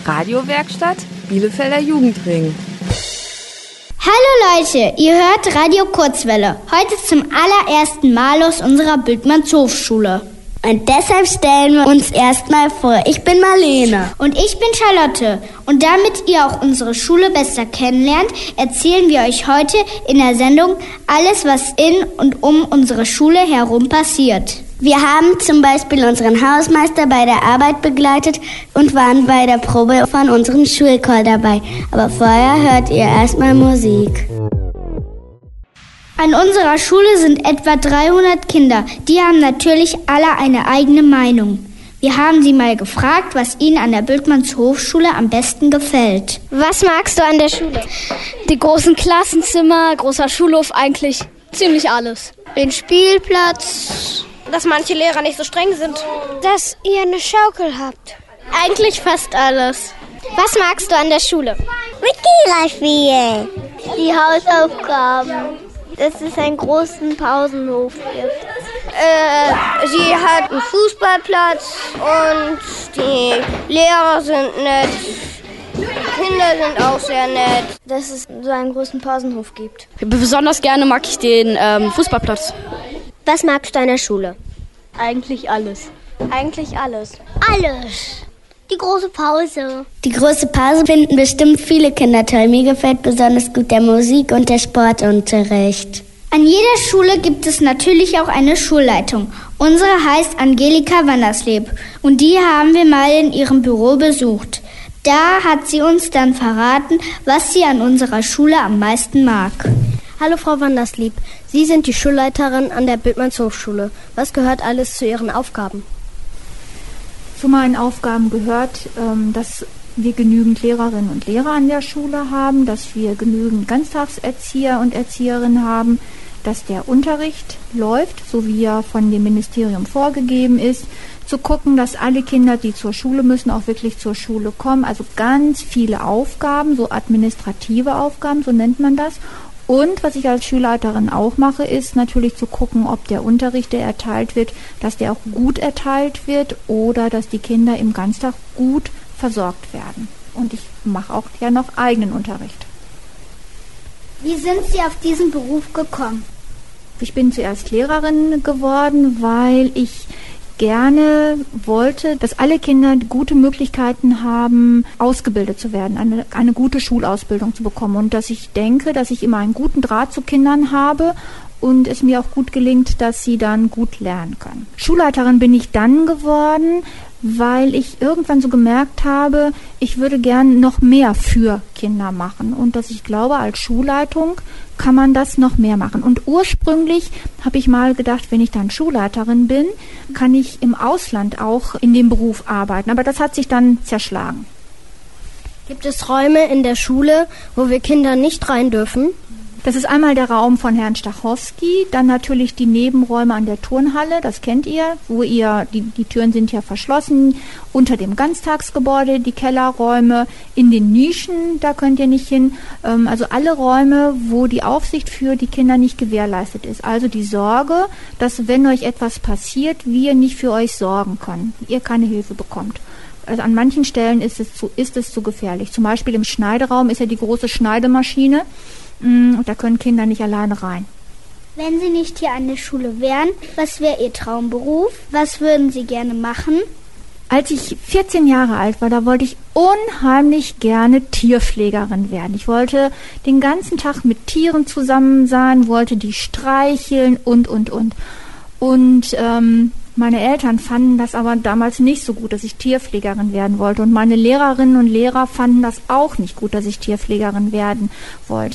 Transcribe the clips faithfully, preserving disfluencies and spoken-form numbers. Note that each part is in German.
Radiowerkstatt Bielefelder Jugendring. Hallo Leute, ihr hört Radio Kurzwelle. Heute zum allerersten Mal aus unserer Bültmanns-Hofschule. Und deshalb stellen wir uns erstmal vor. Ich bin Marlene. Und ich bin Charlotte. Und damit ihr auch unsere Schule besser kennenlernt, erzählen wir euch heute in der Sendung alles, was in und um unsere Schule herum passiert. Wir haben zum Beispiel unseren Hausmeister bei der Arbeit begleitet und waren bei der Probe von unserem Schulchor dabei. Aber vorher hört ihr erstmal Musik. An unserer Schule sind etwa dreihundert Kinder. Die haben natürlich alle eine eigene Meinung. Wir haben sie mal gefragt, was ihnen an der Bültmanns-Hofschule am besten gefällt. Was magst du an der Schule? Die großen Klassenzimmer, großer Schulhof, eigentlich ziemlich alles. Den Spielplatz. Dass manche Lehrer nicht so streng sind. Dass ihr eine Schaukel habt. Eigentlich fast alles. Was magst du an der Schule? Mit Kira spielen. Die Hausaufgaben. Dass es einen großen Pausenhof gibt. Äh, sie hat einen Fußballplatz und die Lehrer sind nett. Die Kinder sind auch sehr nett. Dass es so einen großen Pausenhof gibt. Besonders gerne mag ich den ähm, Fußballplatz. Was magst du an der Schule? Eigentlich alles. Eigentlich alles. Alles. Die große Pause. Die große Pause finden bestimmt viele Kinder toll. Mir gefällt besonders gut der Musik- und der Sportunterricht. An jeder Schule gibt es natürlich auch eine Schulleitung. Unsere heißt Angelika Wandersleb und die haben wir mal in ihrem Büro besucht. Da hat sie uns dann verraten, was sie an unserer Schule am meisten mag. Hallo Frau Wanderslieb, Sie sind die Schulleiterin an der Bültmanns-Hofschule. Was gehört alles zu Ihren Aufgaben? Zu meinen Aufgaben gehört, dass wir genügend Lehrerinnen und Lehrer an der Schule haben, dass wir genügend Ganztagserzieher und Erzieherinnen haben, dass der Unterricht läuft, so wie er von dem Ministerium vorgegeben ist, zu gucken, dass alle Kinder, die zur Schule müssen, auch wirklich zur Schule kommen. Also ganz viele Aufgaben, so administrative Aufgaben, so nennt man das. Und was ich als Schulleiterin auch mache, ist natürlich zu gucken, ob der Unterricht, der erteilt wird, dass der auch gut erteilt wird oder dass die Kinder im Ganztag gut versorgt werden. Und ich mache auch ja noch eigenen Unterricht. Wie sind Sie auf diesen Beruf gekommen? Ich bin zuerst Lehrerin geworden, weil ich gerne wollte, dass alle Kinder gute Möglichkeiten haben, ausgebildet zu werden, eine, eine gute Schulausbildung zu bekommen und dass ich denke, dass ich immer einen guten Draht zu Kindern habe und es mir auch gut gelingt, dass sie dann gut lernen können. Schulleiterin bin ich dann geworden, weil ich irgendwann so gemerkt habe, ich würde gern noch mehr für Kinder machen und dass ich glaube, als Schulleitung kann man das noch mehr machen. Und ursprünglich habe ich mal gedacht, wenn ich dann Schulleiterin bin, kann ich im Ausland auch in dem Beruf arbeiten. Aber das hat sich dann zerschlagen. Gibt es Räume in der Schule, wo wir Kinder nicht rein dürfen? Das ist einmal der Raum von Herrn Stachowski, dann natürlich die Nebenräume an der Turnhalle, das kennt ihr, wo ihr, die, die Türen sind ja verschlossen, unter dem Ganztagsgebäude, die Kellerräume, in den Nischen, da könnt ihr nicht hin, ähm, also alle Räume, wo die Aufsicht für die Kinder nicht gewährleistet ist. Also die Sorge, dass wenn euch etwas passiert, wir nicht für euch sorgen können, ihr keine Hilfe bekommt. Also an manchen Stellen ist es zu, ist es zu gefährlich. Zum Beispiel im Schneideraum ist ja die große Schneidemaschine, und da können Kinder nicht alleine rein. Wenn Sie nicht hier an der Schule wären, was wäre Ihr Traumberuf? Was würden Sie gerne machen? Als ich vierzehn Jahre alt war, da wollte ich unheimlich gerne Tierpflegerin werden. Ich wollte den ganzen Tag mit Tieren zusammen sein, wollte die streicheln und, und, und. Und ähm, meine Eltern fanden das aber damals nicht so gut, dass ich Tierpflegerin werden wollte. Und meine Lehrerinnen und Lehrer fanden das auch nicht gut, dass ich Tierpflegerin werden wollte.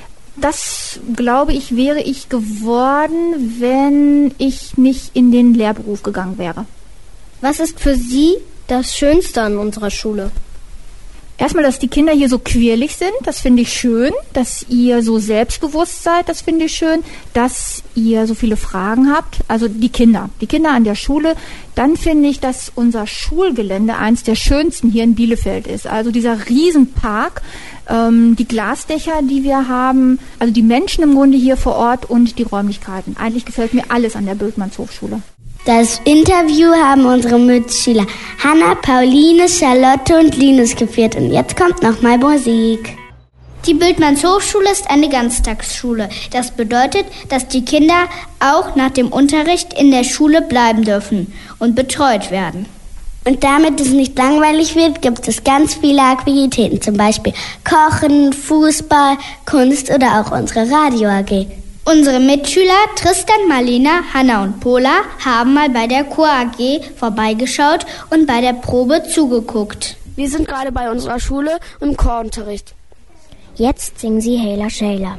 Das, glaube ich, wäre ich geworden, wenn ich nicht in den Lehrberuf gegangen wäre. Was ist für Sie das Schönste an unserer Schule? Erstmal, dass die Kinder hier so quirlig sind, das finde ich schön. Dass ihr so selbstbewusst seid, das finde ich schön. Dass ihr so viele Fragen habt, also die Kinder, die Kinder an der Schule. Dann finde ich, dass unser Schulgelände eins der schönsten hier in Bielefeld ist. Also dieser Riesenpark, ähm, die Glasdächer, die wir haben, also die Menschen im Grunde hier vor Ort und die Räumlichkeiten. Eigentlich gefällt mir alles an der Bültmanns-Hofschule. Das Interview haben unsere Mitschüler Hanna, Pauline, Charlotte und Linus geführt. Und jetzt kommt nochmal Musik. Die Bültmanns-Hofschule ist eine Ganztagsschule. Das bedeutet, dass die Kinder auch nach dem Unterricht in der Schule bleiben dürfen und betreut werden. Und damit es nicht langweilig wird, gibt es ganz viele Aktivitäten, zum Beispiel Kochen, Fußball, Kunst oder auch unsere Radio-A G. Unsere Mitschüler Tristan, Marlena, Hanna und Pola haben mal bei der Chor-A G vorbeigeschaut und bei der Probe zugeguckt. Wir sind gerade bei unserer Schule im Chorunterricht. Jetzt singen sie Heyla Shayla.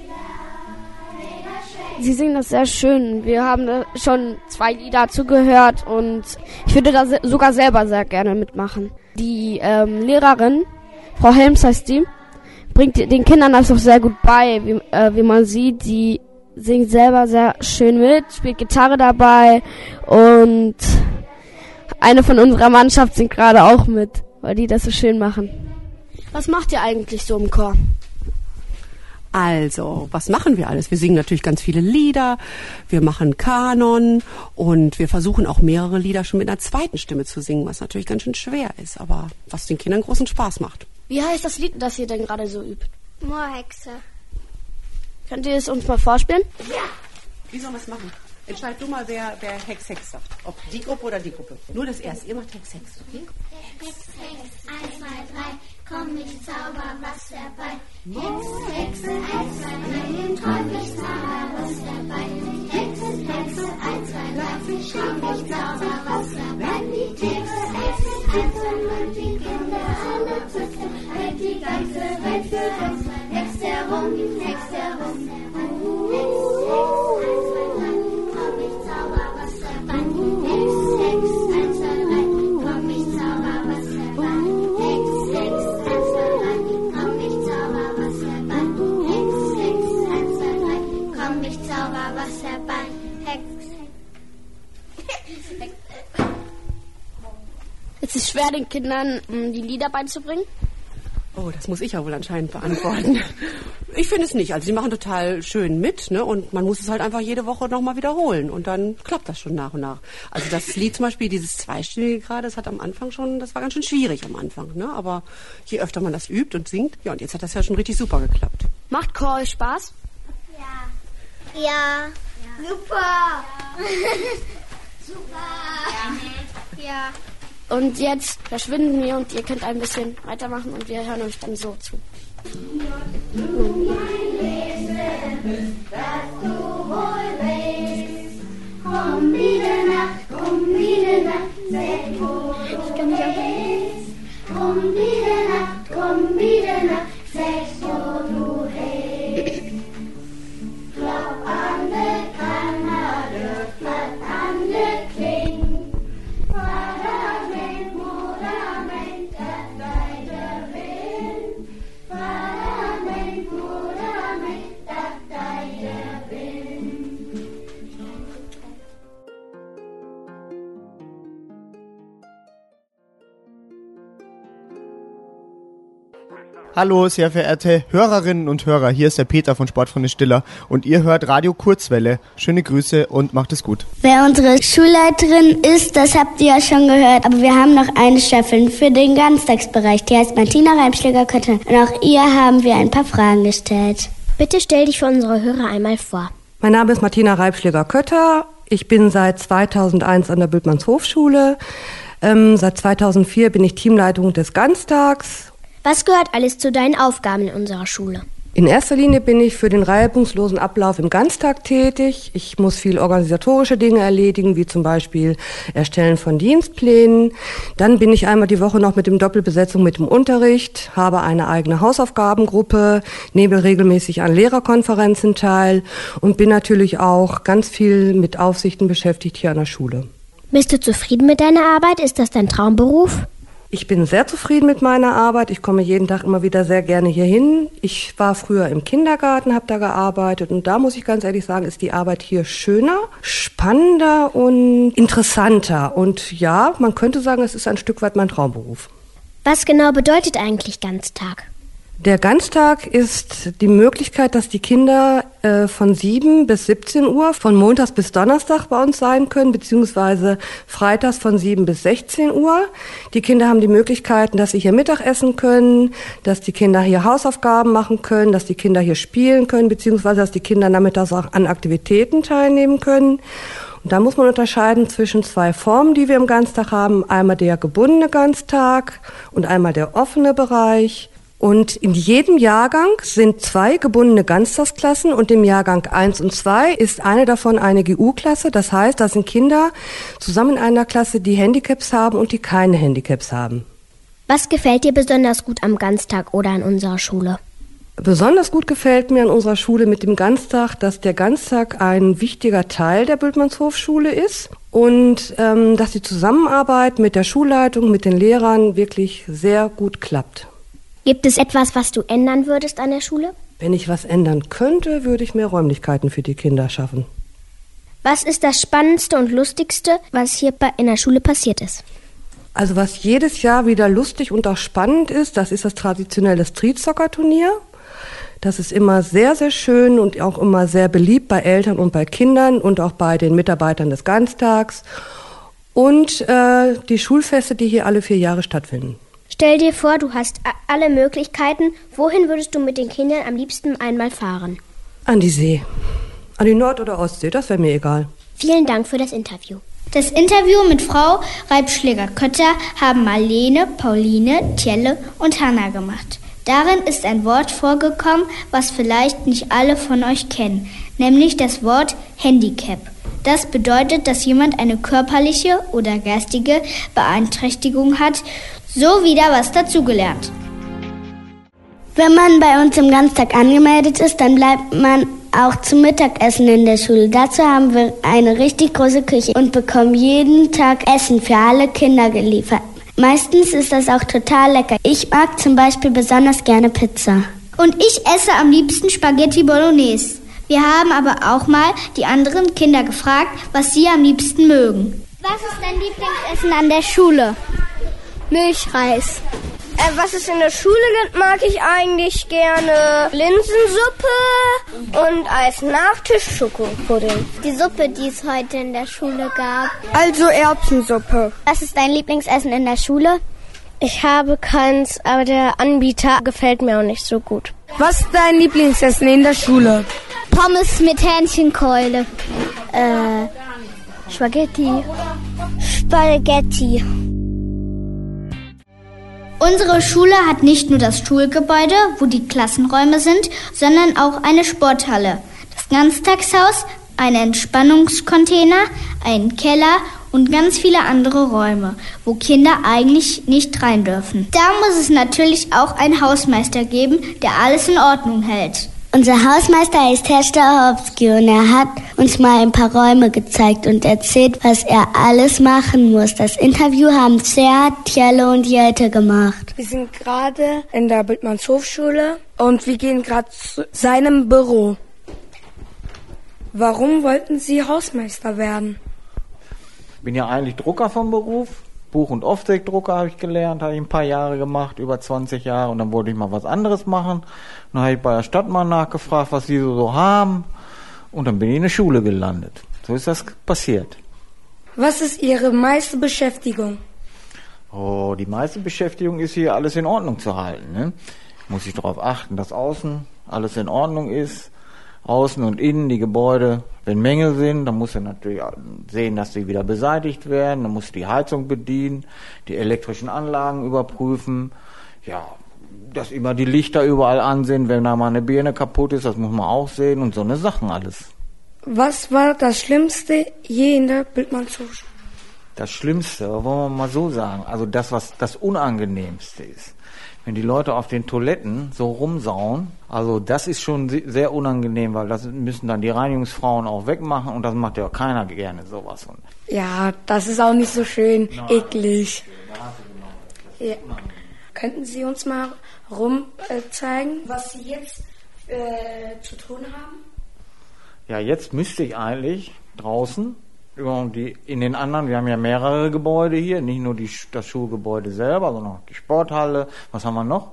Sie singen das sehr schön. Wir haben schon zwei Lieder zugehört und ich würde da sogar selber sehr gerne mitmachen. Die ähm, Lehrerin, Frau Helms heißt die, bringt den Kindern das auch sehr gut bei. Wie, äh, wie man sieht, die singt selber sehr schön mit, spielt Gitarre dabei und eine von unserer Mannschaft singt gerade auch mit, weil die das so schön machen. Was macht ihr eigentlich so im Chor? Also, was machen wir alles? Wir singen natürlich ganz viele Lieder, wir machen Kanon und wir versuchen auch mehrere Lieder schon mit einer zweiten Stimme zu singen, was natürlich ganz schön schwer ist, aber was den Kindern großen Spaß macht. Wie heißt das Lied, das ihr denn gerade so übt? Moorhexe. Könnt ihr es uns mal vorspielen? Ja. Wie sollen wir es machen? Entscheid du mal, wer, wer Hex, Hex sagt. Ob die Gruppe oder die Gruppe. Nur das erste. Ihr macht Hex, Hex, okay? Hex, Hex, eins, zwei, drei, komm, ich zauber was dabei. Hex, Hexe, eins, zwei, drei, komm, ich zauber was dabei. Hex, Hexe, eins, zwei, drei, komm, ich zauber was dabei. Hex, Hexe, eins, zwei, drei, die Kinder alle züchten, hält die ganze Welt für uns. Hex herum, Hex herum, Hex, Hex, eins, zwei, drei, komm, ich zauber was dabei. Hex, Hex, eins, zwei, drei, komm, ich zauber was dabei. Hex, Hex, eins, zwei, drei, komm, ich zauber was dabei. Hex, Hex, eins, zwei, drei, komm, ich zauber was dabei. Hex, Hex. Es ist schwer, den Kindern die Lieder beizubringen. Oh, das muss ich ja wohl anscheinend beantworten. Ich finde es nicht. Also die machen total schön mit, ne? Und man muss es halt einfach jede Woche nochmal wiederholen. Und dann klappt das schon nach und nach. Also das Lied zum Beispiel, dieses Zweistimmige gerade, das hat am Anfang schon, das war ganz schön schwierig am Anfang, ne? Aber je öfter man das übt und singt, ja, und jetzt hat das ja schon richtig super geklappt. Macht Chor euch Spaß? Ja. Ja. ja. Super. Ja. Super. Ja. ja. Und jetzt verschwinden wir und ihr könnt ein bisschen weitermachen und wir hören euch dann so zu. Komm wieder Nacht, komm wieder Nacht, sag wo du bist. Komm wieder Nacht, komm wieder Nacht, sag wo du bist. Glaub an de Kanade, glaub an de Kling. Vaterament, Mutterament, dat deine Will. Vaterament, Mutterament, dat deine Will. Hallo, sehr verehrte Hörerinnen und Hörer, hier ist der Peter von Sportfreunde Stiller und ihr hört Radio Kurzwelle. Schöne Grüße und macht es gut. Wer unsere Schulleiterin ist, das habt ihr ja schon gehört, aber wir haben noch eine Chefin für den Ganztagsbereich, die heißt Martina Reibschläger-Kötter und auch ihr haben wir ein paar Fragen gestellt. Bitte stell dich für unsere Hörer einmal vor. Mein Name ist Martina Reibschläger-Kötter, ich bin seit zweitausendeins an der Bültmanns-Hofschule, ähm, seit zweitausendvier bin ich Teamleitung des Ganztags. Was gehört alles zu deinen Aufgaben in unserer Schule? In erster Linie bin ich für den reibungslosen Ablauf im Ganztag tätig. Ich muss viel organisatorische Dinge erledigen, wie zum Beispiel Erstellen von Dienstplänen. Dann bin ich einmal die Woche noch mit dem Doppelbesetzung mit dem Unterricht, habe eine eigene Hausaufgabengruppe, nehme regelmäßig an Lehrerkonferenzen teil und bin natürlich auch ganz viel mit Aufsichten beschäftigt hier an der Schule. Bist du zufrieden mit deiner Arbeit? Ist das dein Traumberuf? Ich bin sehr zufrieden mit meiner Arbeit. Ich komme jeden Tag immer wieder sehr gerne hier hin. Ich war früher im Kindergarten, habe da gearbeitet und da muss ich ganz ehrlich sagen, ist die Arbeit hier schöner, spannender und interessanter. Und ja, man könnte sagen, es ist ein Stück weit mein Traumberuf. Was genau bedeutet eigentlich Ganztag? Der Ganztag ist die Möglichkeit, dass die Kinder äh, von sieben bis siebzehn Uhr, von Montags bis Donnerstag bei uns sein können, beziehungsweise freitags von sieben bis sechzehn Uhr. Die Kinder haben die Möglichkeiten, dass sie hier Mittag essen können, dass die Kinder hier Hausaufgaben machen können, dass die Kinder hier spielen können, beziehungsweise dass die Kinder nachmittags auch an Aktivitäten teilnehmen können. Und da muss man unterscheiden zwischen zwei Formen, die wir im Ganztag haben. Einmal der gebundene Ganztag und einmal der offene Bereich. Und in jedem Jahrgang sind zwei gebundene Ganztagsklassen und im Jahrgang eins und zwei ist eine davon eine G U-Klasse. Das heißt, da sind Kinder zusammen in einer Klasse, die Handicaps haben und die keine Handicaps haben. Was gefällt dir besonders gut am Ganztag oder an unserer Schule? Besonders gut gefällt mir an unserer Schule mit dem Ganztag, dass der Ganztag ein wichtiger Teil der Bültmannshofschule ist und ähm, dass die Zusammenarbeit mit der Schulleitung, mit den Lehrern wirklich sehr gut klappt. Gibt es etwas, was du ändern würdest an der Schule? Wenn ich was ändern könnte, würde ich mehr Räumlichkeiten für die Kinder schaffen. Was ist das Spannendste und Lustigste, was hier in der Schule passiert ist? Also was jedes Jahr wieder lustig und auch spannend ist, das ist das traditionelle Street-Soccer-Turnier. Das ist immer sehr, sehr schön und auch immer sehr beliebt bei Eltern und bei Kindern und auch bei den Mitarbeitern des Ganztags. Und äh, die Schulfeste, die hier alle vier Jahre stattfinden. Stell dir vor, du hast alle Möglichkeiten. Wohin würdest du mit den Kindern am liebsten einmal fahren? An die See. An die Nord- oder Ostsee, das wäre mir egal. Vielen Dank für das Interview. Das Interview mit Frau Reibschläger-Kötter haben Marlene, Pauline, Tjelle und Hanna gemacht. Darin ist ein Wort vorgekommen, was vielleicht nicht alle von euch kennen, nämlich das Wort Handicap. Das bedeutet, dass jemand eine körperliche oder geistige Beeinträchtigung hat, so wieder was dazugelernt. Wenn man bei uns im Ganztag angemeldet ist, dann bleibt man auch zum Mittagessen in der Schule. Dazu haben wir eine richtig große Küche und bekommen jeden Tag Essen für alle Kinder geliefert. Meistens ist das auch total lecker. Ich mag zum Beispiel besonders gerne Pizza. Und ich esse am liebsten Spaghetti Bolognese. Wir haben aber auch mal die anderen Kinder gefragt, was sie am liebsten mögen. Was ist dein Lieblingsessen an der Schule? Milchreis. Äh, was es in der Schule gibt, mag ich eigentlich gerne Linsensuppe und als Nachtisch Schokopudding. Die Suppe, die es heute in der Schule gab. Also Erbsensuppe. Was ist dein Lieblingsessen in der Schule? Ich habe keins, aber der Anbieter gefällt mir auch nicht so gut. Was ist dein Lieblingsessen in der Schule? Pommes mit Hähnchenkeule. Äh, Spaghetti. Spaghetti. Unsere Schule hat nicht nur das Schulgebäude, wo die Klassenräume sind, sondern auch eine Sporthalle, das Ganztagshaus, einen Entspannungscontainer, einen Keller und ganz viele andere Räume, wo Kinder eigentlich nicht rein dürfen. Da muss es natürlich auch einen Hausmeister geben, der alles in Ordnung hält. Unser Hausmeister ist Herr Stachowski und er hat uns mal ein paar Räume gezeigt und erzählt, was er alles machen muss. Das Interview haben Zert, Tjelle und Jelte gemacht. Wir sind gerade in der Bültmannshofschule und wir gehen gerade zu seinem Büro. Warum wollten Sie Hausmeister werden? Ich bin ja eigentlich Drucker vom Beruf. Buch- und Aufsägdrucker habe ich gelernt, habe ich ein paar Jahre gemacht, über zwanzig Jahre. Und dann wollte ich mal was anderes machen. Dann habe ich bei der Stadt mal nachgefragt, was sie so, so haben. Und dann bin ich in der Schule gelandet. So ist das passiert. Was ist Ihre meiste Beschäftigung? Oh, die meiste Beschäftigung ist hier, alles in Ordnung zu halten. Ne? Muss ich darauf achten, dass außen alles in Ordnung ist. Außen und innen die Gebäude, wenn Mängel sind, dann muss er natürlich sehen, dass sie wieder beseitigt werden, dann muss die Heizung bedienen, die elektrischen Anlagen überprüfen, ja, dass immer die Lichter überall an sind, wenn da mal eine Birne kaputt ist, das muss man auch sehen und so eine Sachen alles. Was war das Schlimmste je in der Bültmannshofschule? Das Schlimmste, wollen wir mal so sagen, also das, was das Unangenehmste ist. Wenn die Leute auf den Toiletten so rumsauen, also das ist schon sehr unangenehm, weil das müssen dann die Reinigungsfrauen auch wegmachen und das macht ja keiner gerne sowas. Ja, das ist auch nicht so schön, Nein. eklig. Ja. Könnten Sie uns mal rum äh, zeigen, was Sie jetzt äh, zu tun haben? Ja, jetzt müsste ich eigentlich draußen über die, in den anderen, wir haben ja mehrere Gebäude hier, nicht nur die, das Schulgebäude selber, sondern auch die Sporthalle. Was haben wir noch?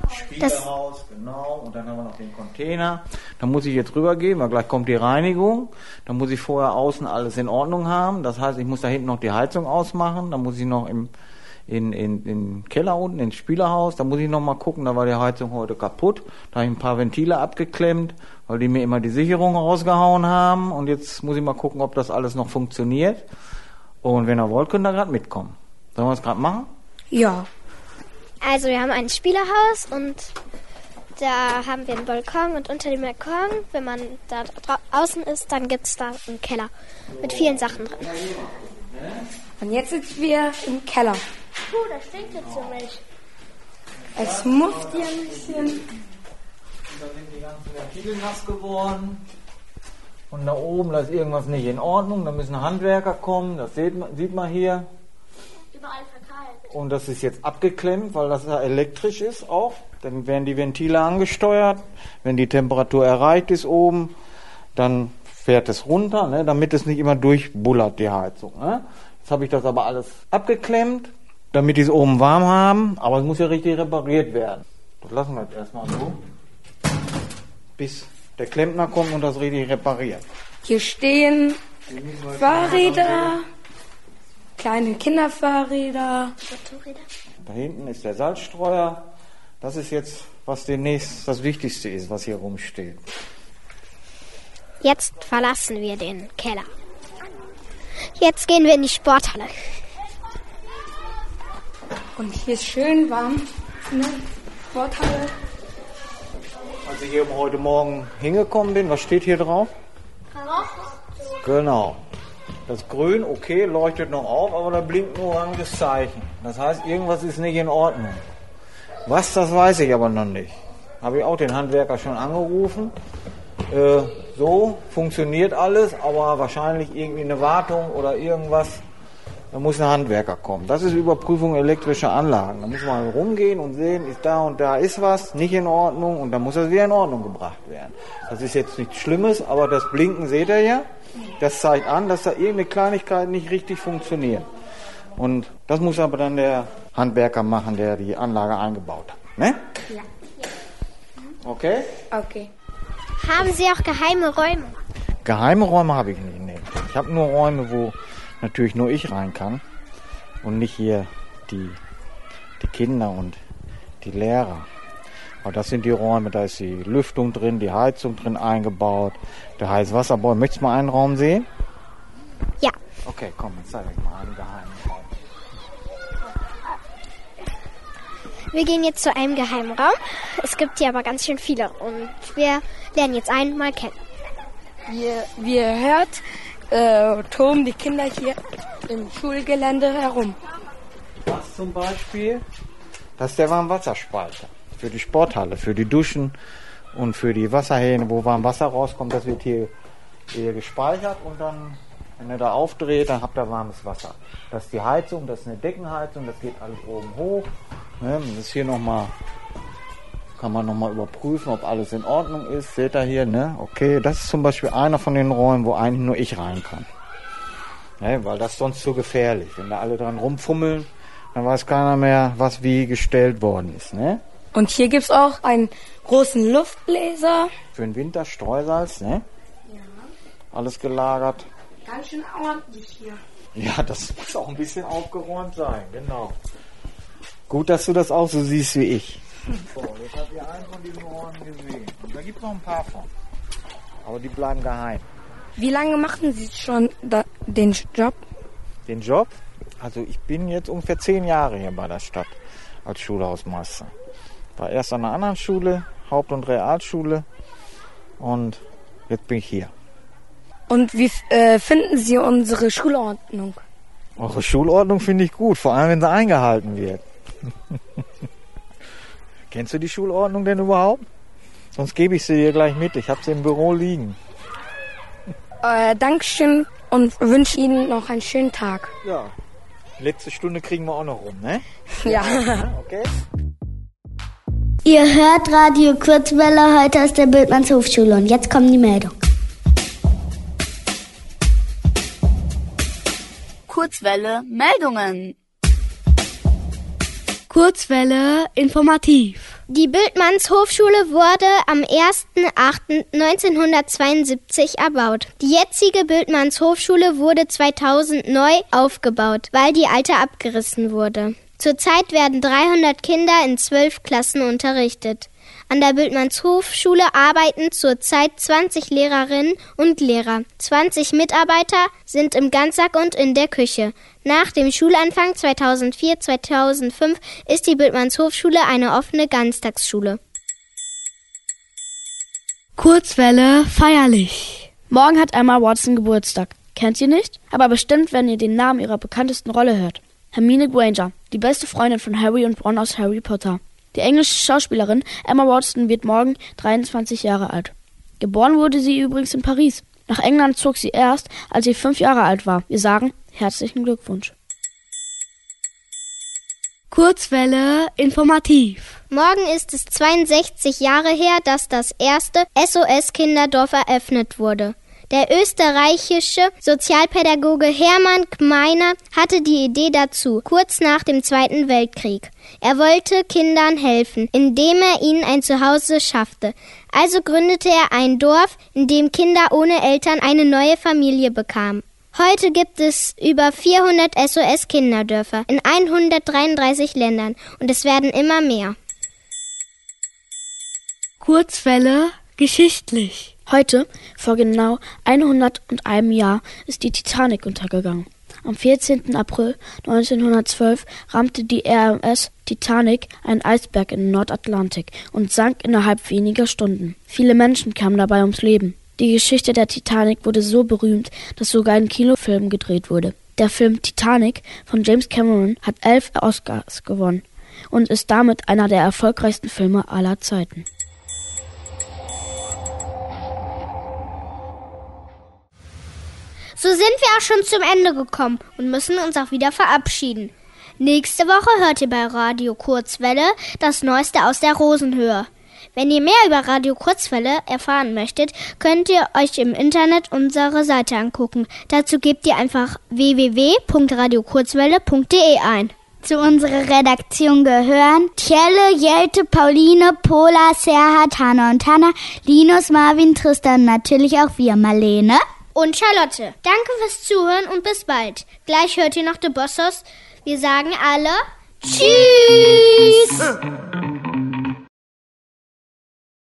Spielhaus, genau. Und dann haben wir noch den Container. Da muss ich jetzt rübergehen, weil gleich kommt die Reinigung. Da muss ich vorher außen alles in Ordnung haben. Das heißt, ich muss da hinten noch die Heizung ausmachen. Da muss ich noch im in in in Keller unten ins Spielerhaus. Da muss ich noch mal gucken. Da war die Heizung heute kaputt. Da habe ich ein paar Ventile abgeklemmt, weil die mir immer die Sicherung rausgehauen haben. Und jetzt muss ich mal gucken, ob das alles noch funktioniert. Und wenn ihr wollt, könnt ihr gerade mitkommen. Sollen wir es gerade machen? Ja. Also wir haben ein Spielerhaus und da haben wir einen Balkon und unter dem Balkon, wenn man da draußen ist, dann gibt es da einen Keller mit vielen Sachen drin. Und jetzt sind wir im Keller. Puh, das stinkt jetzt ziemlich. Es mufft hier ein bisschen. Und da sind die ganzen Ventile nass geworden. Und da oben, da ist irgendwas nicht in Ordnung. Da müssen Handwerker kommen. Das sieht man, sieht man hier. Überall verkeilt. Und das ist jetzt abgeklemmt, weil das ja elektrisch ist auch. Dann werden die Ventile angesteuert. Wenn die Temperatur erreicht ist oben, dann fährt es runter, ne, damit es nicht immer durchbullert, die Heizung. Ne. Jetzt habe ich das aber alles abgeklemmt, damit die es oben warm haben. Aber es muss ja richtig repariert werden. Das lassen wir jetzt erstmal so, bis der Klempner kommt und das richtig repariert. Hier stehen Fahrräder, kleine Kinderfahrräder. Da hinten ist der Salzstreuer. Das ist jetzt, was demnächst das Wichtigste ist, was hier rumsteht. Jetzt verlassen wir den Keller. Jetzt gehen wir in die Sporthalle. Und hier ist schön warm in der Sporthalle. Als ich hier heute Morgen hingekommen bin, was steht hier drauf? Genau. Das Grün, okay, leuchtet noch auf, aber da blinkt nur ein oranges Zeichen. Das heißt, irgendwas ist nicht in Ordnung. Was, das weiß ich aber noch nicht. Habe ich auch den Handwerker schon angerufen. Äh, so funktioniert alles, aber wahrscheinlich irgendwie eine Wartung oder irgendwas. Da muss ein Handwerker kommen. Das ist Überprüfung elektrischer Anlagen. Da muss man rumgehen und sehen, ist da und da ist was nicht in Ordnung und dann muss das wieder in Ordnung gebracht werden. Das ist jetzt nichts Schlimmes, aber das Blinken seht ihr ja. Das zeigt an, dass da irgendeine Kleinigkeit nicht richtig funktioniert. Und das muss aber dann der Handwerker machen, der die Anlage eingebaut hat. Ne? Ja. Okay? Okay. Haben Sie auch geheime Räume? Geheime Räume habe ich nicht. Nee. Ich habe nur Räume, wo natürlich nur ich rein kann und nicht hier die, die Kinder und die Lehrer. Aber das sind die Räume, da ist die Lüftung drin, die Heizung drin eingebaut, der Heißwasserball. Möchtest du mal einen Raum sehen? Ja. Okay, komm, jetzt zeige ich mal einen geheimen Raum. Wir gehen jetzt zu einem geheimen Raum. Es gibt hier aber ganz schön viele und wir lernen jetzt einen mal kennen. Ihr, wie ihr hört, äh, toben die Kinder hier im Schulgelände herum. Das zum Beispiel, das ist der Warmwasserspeicher für die Sporthalle, für die Duschen und für die Wasserhähne, wo warm Wasser rauskommt. Das wird hier, hier gespeichert und dann, wenn ihr da aufdreht, dann habt ihr warmes Wasser. Das ist die Heizung, das ist eine Deckenheizung, das geht alles oben hoch. Ne, das ist hier nochmal, kann man nochmal überprüfen, ob alles in Ordnung ist. Seht ihr hier, ne? Okay, das ist zum Beispiel einer von den Räumen, wo eigentlich nur ich rein kann. Ne, weil das ist sonst zu gefährlich. Wenn da alle dran rumfummeln, dann weiß keiner mehr, was wie gestellt worden ist. Ne? Und hier gibt es auch einen großen Luftbläser. Für den Winter Streusalz, ne? Ja. Alles gelagert. Ganz schön ordentlich hier. Ja, das muss auch ein bisschen aufgeräumt sein, genau. Gut, dass du das auch so siehst wie ich. So, jetzt habt ihr einen von diesen Räumen gesehen. Und da gibt es noch ein paar von. Aber die bleiben geheim. Wie lange machen Sie schon da, den Job? Den Job? Also ich bin jetzt ungefähr zehn Jahre hier bei der Stadt als Schulhausmeister. War erst an einer anderen Schule, Haupt- und Realschule. Und jetzt bin ich hier. Und wie äh, finden Sie unsere Schulordnung? Eure Schulordnung finde ich gut, vor allem wenn sie eingehalten wird. Kennst du die Schulordnung denn überhaupt? Sonst gebe ich sie dir gleich mit. Ich habe sie im Büro liegen. Äh, Dankeschön und wünsche Ihnen noch einen schönen Tag. Ja, letzte Stunde kriegen wir auch noch rum, ne? Ja. Okay. Ihr hört Radio Kurzwelle heute aus der Bildmannshofschule und jetzt kommt die Meldung. Kurzwelle Meldungen. Kurzwelle informativ. Die Bültmanns Hofschule wurde am erster achter neunzehnhundertzweiundsiebzig erbaut. Die jetzige Bültmanns Hofschule wurde zweitausend neu aufgebaut, weil die alte abgerissen wurde. Zurzeit werden dreihundert Kinder in zwölf Klassen unterrichtet. An der Bültmanns Hofschule arbeiten zurzeit zwanzig Lehrerinnen und Lehrer. zwanzig Mitarbeiter sind im Ganzsack und in der Küche. Nach dem Schulanfang zweitausendvier zweitausendfünf ist die Bültmanns Hofschule eine offene Ganztagsschule. Kurzwelle feierlich. Morgen hat Emma Watson Geburtstag. Kennt ihr nicht? Aber bestimmt, wenn ihr den Namen ihrer bekanntesten Rolle hört. Hermine Granger, die beste Freundin von Harry und Ron aus Harry Potter. Die englische Schauspielerin Emma Watson wird morgen dreiundzwanzig Jahre alt. Geboren wurde sie übrigens in Paris. Nach England zog sie erst, als sie fünf Jahre alt war. Wir sagen herzlichen Glückwunsch. Kurzwelle informativ. Morgen ist es zweiundsechzig Jahre her, dass das erste S O S-Kinderdorf eröffnet wurde. Der österreichische Sozialpädagoge Hermann Gmeiner hatte die Idee dazu, kurz nach dem Zweiten Weltkrieg. Er wollte Kindern helfen, indem er ihnen ein Zuhause schaffte. Also gründete er ein Dorf, in dem Kinder ohne Eltern eine neue Familie bekamen. Heute gibt es über vierhundert S O S-Kinderdörfer in hundertdreiunddreißig Ländern und es werden immer mehr. Kurzwelle geschichtlich. Heute, vor genau hunderteins Jahr, ist die Titanic untergegangen. Am vierzehnten April neunzehnhundertzwölf rammte die R M S Titanic einen Eisberg in den Nordatlantik und sank innerhalb weniger Stunden. Viele Menschen kamen dabei ums Leben. Die Geschichte der Titanic wurde so berühmt, dass sogar ein Kinofilm gedreht wurde. Der Film Titanic von James Cameron hat elf Oscars gewonnen und ist damit einer der erfolgreichsten Filme aller Zeiten. So sind wir auch schon zum Ende gekommen und müssen uns auch wieder verabschieden. Nächste Woche hört ihr bei Radio Kurzwelle das Neueste aus der Rosenhöhe. Wenn ihr mehr über Radio Kurzwelle erfahren möchtet, könnt ihr euch im Internet unsere Seite angucken. Dazu gebt ihr einfach w w w punkt radio kurzwelle punkt d e ein. Zu unserer Redaktion gehören Tjelle, Jelte, Pauline, Pola, Serhat, Hanna und Hanna, Linus, Marvin, Tristan und natürlich auch wir, Marlene und Charlotte. Danke fürs Zuhören und bis bald. Gleich hört ihr noch The Bossos. Wir sagen alle Tschüss!